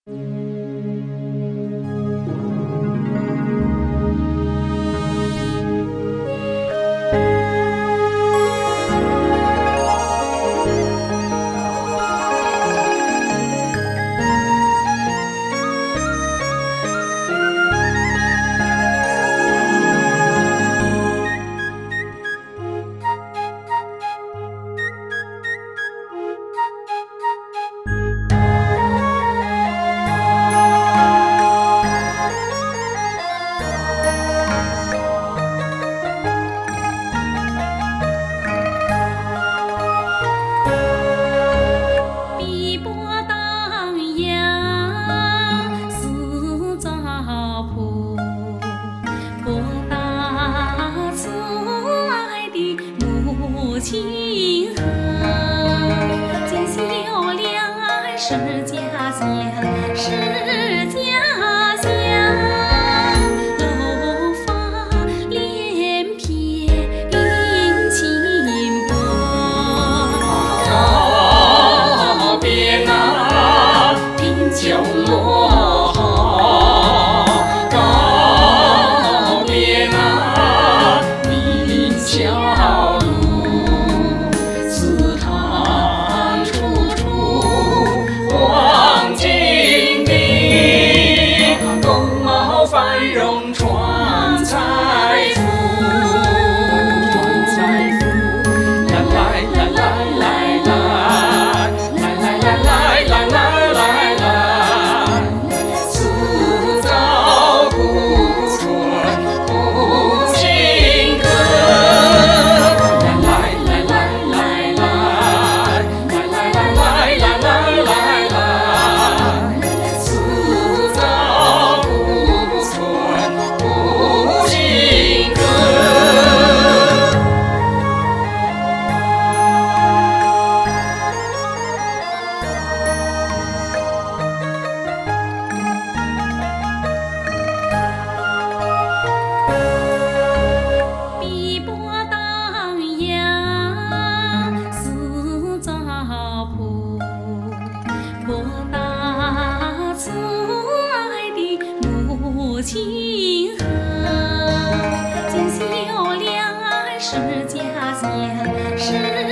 情河，今夕有两岸是家乡，是家乡。楼房连片映清波， 告别那贫穷落后，告别那泥泞小路。繁荣传财富，来来来来来来来来来来来来，辞藻古村古情歌，来来来来来来来来来来来来来，辞藻古情歌。 碧波荡漾，四遭铺，博大慈爱的母亲河，今夕有两岸是家乡，是